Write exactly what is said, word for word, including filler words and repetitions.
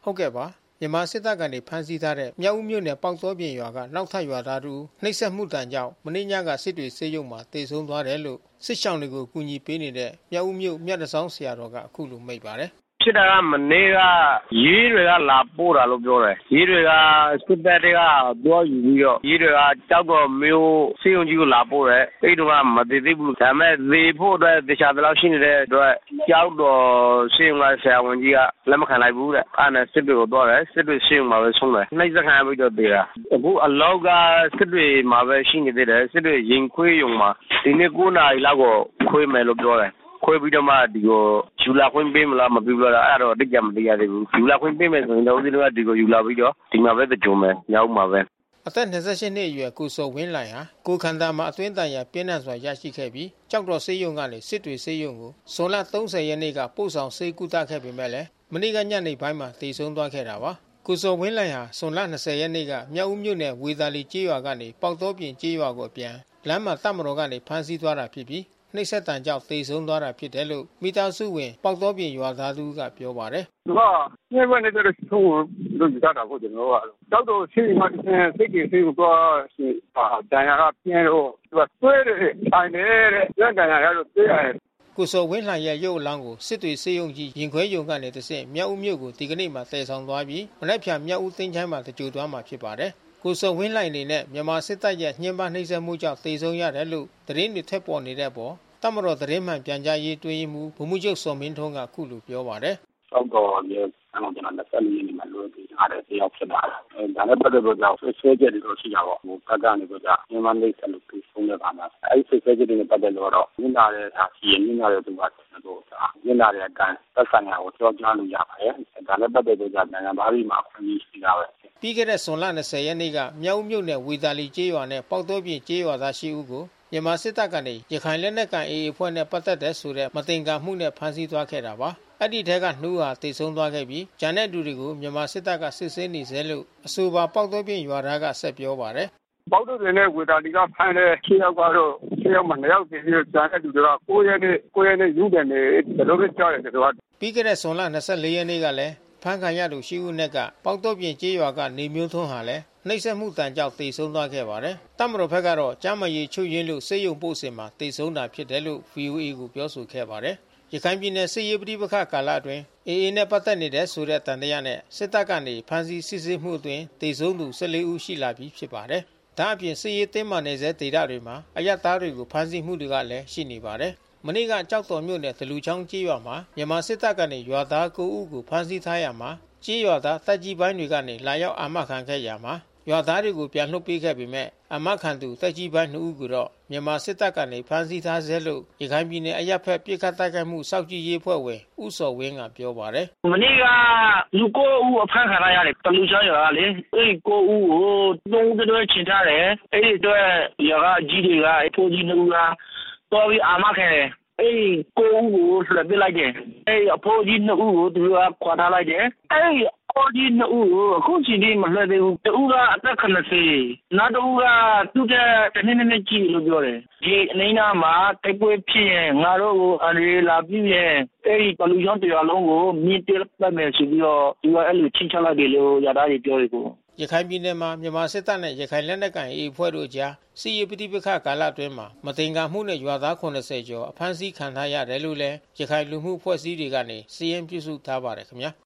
ဟုတ်ကဲ့ပါမြန်မာစစ်တပ်ကနေဖမ်းဆီးထားတဲ့မြောက်ဦးမြို့နယ်ပေါက်တော်ပြင်ရွာကနောက်ထပ်ရွာသားတို့နှိပ်စက်မှုတန်ကြောင့်မနေ့ညကစစ်တွေဆေးရုံမှာတေဆုံးသွားတယ်လို့စစ်ရှောင်းတွေကိုကူညီပေးနေတဲ့မြောက်ဦးမြို့မြတ်တစောင်းဆရာတော်ကအခုလိုမိန့်ပါတယ်ဖြစ်တာကမနေ့ကရေးတွေကလာပို့တာလို့ပြောတယ်ရေးတွေကစစ်တပ်တွေကပြောယူပြီးတော့ရေးတွေကကြောက်တော့မျိုးစေုံကြီးကိုလာပို့တယ်အဲ့တော့မသေးသေးဘူးဒါပေမဲ့သေဖို့အတွက်တခြားတလောက်ရှိနေတဲ့အတွက်ကြောက်တော့စေုံကဆရာဝန်ကြီးကလက်မခံလိုက်ဘူးတဲ့အဲ့နဲ့စစ်တွေကိုတော့တယ်စစ်တွေစေုံမှာပဲဆုံးတယ်နှိပ်စက်ခံပြီးတော့သေးတာအခုအလောက်ကစစ်တွေမှာပဲရှိနေသေးတယ်စစ်တွေရင်ခွေးရုံမှာဒီနေ့9နာရီလောက်ကိုခွေးမယ်လို့ပြောတယ်ခွေးပြီးတော့မှဒီကိုယူလာခွင့်ပေးမလားမပေးဘူးလားအဲ့တော့တိကျမသိရသေးဘူးယူလာခွင့်ပေးမယ်ဆိုရင်တော့ဒီလိုကဒီကိုယူလာပြီးတော့ဒီမှာပဲကြုံမယ်ညောင်းမှာပဲအသက်၂၈နှစ်အရွယ်ကိုစောဝင်းလိုင်ဟာကိုခန္ဓာမှာအတွင်းတန်ရာပြင်းထန်စွာရရှိခဲ့ပြီးကြောက်တော်ဆေးရုံကနေစစ်တွေဆေးရုံကိုဇွန်လ၃၀ရက်နေ့ကပို့ဆောင်ဆေးကုသခဲ့ပေမဲ့လည်းမနေ့ကညနေပိုင်းမှာတည်ဆုံသွားခဲ့တာပါကိုစောဝင်းလိုင်ဟာဇွန်လ၂၀ရက်နေ့ကမြောက်ဦးမြို့နယ်ဝေသာလီကျေးရွာကနေပေါက်တော်ပြင်ကျေးရွာကိုပြန်လမ်းမှာတပ်မတော်ကနေဖမ်းဆီးသွားတာဖြစ်ပြီးနှိပ်စက်တန်ကြောင့်သေဆုံးသွားတာဖြစ်တယ်လို့မိသားစုဝင်ပေါက်တော်ပြင်ရွာသားသူကပြောပါတယ်။သူကညဘက်နေတဲ့ဆုံးလို့ကြတာကိုကျွန်တော်ကတောက်တော့ရှိမှစိတ်ကြီးစိတ်ကတော့ရှိပါတန်ရာကပြင်းတော့သူကဆွဲတယ်ဆိုင်နေတဲ့ရန်တန်ရာကတော့သိရတယ်ကိုစောဝင်းလှိုင်ရဲ့ရုပ်အလောင်းကိုစစ်တွေစေယုံကြီးရင်ခွဲယုံကနေတဆင့်မြောက်ဦးမြို့ကိုဒီကနေ့မှတည်ဆောင်သွားပြီးမနေ့ဖြန်မြောက်ဦးသိန်းချိုင်းမှာတကြိုသွားမှာဖြစ်ပါတယ်ကိုစောဝင်းလှိုင်နေနဲ့မြန်မာစစ်တပ်ရဲ့ညှဉ်းပန်းနှိပ်စက်မှုကြောင့်သေဆုံးရတယ်လို့သတင်းတွေထက်ပေါ်နေတဲ့ပေါ်တမတော်သတင်းမှန်ပြန်ကြားရေးတွင်းမှုဗိုလ်မှူးချုပ်စောမင်းထွန်းကခုလိုပြောပါတယ်။သောက်တော်ရဲ့အမှန်တရားလက်ဆက်လေးနေမှာလို့ဒီအားတဲ့တရားဖြစ်တာ။အဲဒါနဲ့ပတ်သက်လို့ကြောင့်ဆွဆွဲချက်တွေတော့ရှိကြပါဘူး။ဘက်ကနေတော့ညမလေးဆက်လို့ပြီးဆုံးတဲ့အခါမှာအဲဒီဆွဆွဲချက်တွေနဲ့ပတ်သက်လို့တော့ညနာတဲ့ဒါစီရင်ညနာတဲ့သူကတော့ညနာတဲ့အတိုင်းသက်ဆိုင်ရာကိုကြောကြားလို့ရပါတယ်။ဒါနဲ့ပတ်သက်လို့ကြောင့်နိုင်ငံသားတွေမှာခွင့်ပြုရှိတာပဲ။ပြီးခဲ့တဲ့ဇွန်လ၂၀ရက်နေ့ကမြောက်ဦးမြို့နယ်ဝေသာလီကျေးရွာနဲ့ပေါက်တော်ပြင်ကျေးရွာသား၈ဦးကိုမြန်မာစစ်တပ်ကနေရခိုင်လက်နက်ကန် အေအေ အဖွဲ့နဲ့ပတ်သက်တဲ့ဆိုတဲ့မတင်ကာမှုနဲ့ဖမ်းဆီးသွားခဲ့တာပါ။အဲ့ဒီထဲကနှူးဟာတိတ်ဆုံးသွားခဲ့ပြီးဂျန်တဲ့သူတွေကိုမြန်မာစစ်တပ်ကစစ်ဆေးနေစေလို့အဆိုပါပေါက်တော်ပြင်ရွာသားကဆက်ပြောပါတယ်။ပေါက်တော်ပြင်နဲ့ဝေတာလီကဖမ်းတဲ့ခြေရောက်ကတော့ခြေရောက်မှနှစ်ယောက်တည်းပြီးဂျန်တဲ့သူတွေကကိုရက်နဲ့ကိုရက်နဲ့ယူတယ်နေဘယ်လိုလဲကြားတယ်သူကပြီးခဲ့တဲ့ဇွန်လ၂၄ရက်နေ့ကလည်းဖမ်းခံရသူရှိဦးနဲ့ကပေါက်တော်ပြင်ကျေးရွာကနေမျိုးထွန်းဟာလည်းနှိပ်စက်မှုတန်ကြောင့်တေဆုံးသွားခဲ့ပါတယ်။တမတော်ဘက်ကတော့ကျမ်းမာရေးချုပ်ရင်းလို့စေယုံပို့စင်မှာတေဆုံးတာဖြစ်တယ်လို့ ဗီအိုအေ ကိုပြောဆိုခဲ့ပါတယ်။ရခိုင်ပြည်နယ်စစ်ရေးပဋိပက္ခကာလအတွင်း အေအေ နဲ့ပတ်သက်နေတဲ့ဆိုတဲ့တန်တရားနဲ့စစ်တပ်ကနေဖမ်းဆီးစစ်ဆေးမှုအတွင်းတေဆုံးသူ၁၄ဦးရှိလာပြီးဖြစ်ပါတယ်။ဒါအပြင်စစ်ရေးတင်းမာနေစေဒေသတွေမှာအရသားတွေကိုဖမ်းဆီးမှုတွေကလည်းရှိနေပါတယ်။မနေ့ကကြောက်တော်မြို့နယ်ဒလူချောင်းကျေးရွာမှာမြန်မာစစ်တပ်ကနေရွာသား၉ဦးကိုဖမ်းဆီးထားရမှာကျေးရွာသားတပ်ကြီးပိုင်းတွေကနေလာရောက်အာမခံခဲ့ရမှာရွာသားတွေကိုပြန်လွှတ်ပေးခဲ့ပေမဲ့အမခံသူတပ်ကြီးပိုင်းနှစ်ဦးကိုတော့မြန်မာစစ်တပ်ကနေဖမ်းဆီးထားဆဲလို့ရခိုင်ပြည်နယ်အရပ်ဖက်ပြစ်ခတ်တိုက်ခိုက်မှုစောင့်ကြည့်ရေးဖွဲ့ဝင်ဦးစောဝင်းကပြောပါတယ်။မနေ့ကလူ၉ဦးအဖမ်းခံရတယ်တလူချောင်းရွာကလေအဲ့၉ဦးကိုသုံးတွဲချင်ထားတယ်အဲ့ဒီတော့ရွာကအကြီးတွေကဖိုးကြီးနှစ်ဦးကတော်ပြီးအာမခံတယ်အဲ့ကိုဦးကိုလှည့်ပစ်လိုက်တယ်အဲ့အဖိုးကြီးနှစ်ဦးကိုသူကခွာထားလိုက်တယ်အဲ့အဖိုးကြီးနှစ်ဦးကိုအခုချိန်ထိမလှည့်သေးဘူးတူကအသက်၇၀နောက်တူကသူ့တဲ့တနည်းနည်းကြီးလို့ပြောတယ်ဒီအနည်းနာမှာတိုက်ပွဲဖြစ်ရင်ငါတို့ကိုအရေလာပြည့်ရင်အဲ့ဒီဘလူချောင်းတရားလုံးကိုမြင့်တက်ပတ်မယ်ဆိုပြီးတော့သူကအဲ့လိုချင်းချလိုက်တယ်လို့ရတာတွေပြောတယ်ကိုရခိုင်ပြည်နယ်မှာမြန်မာစစ်တပ်နဲ့ရခိုင်လက်နက်ကိုင် အေအေ အဖွဲ့တို့ကြားစစ်ရေးပဋိပက္ခကာလအတွင်းမှာမတင်ကာမှုနဲ့ရွာသား၇၀ကျော်အဖမ်းဆီးခံထားရတယ်လို့လည်းရခိုင်လူမှုအဖွဲ့အစည်းတွေကနေစီရင်ပြုစုထားပါတယ်ခင်ဗျာ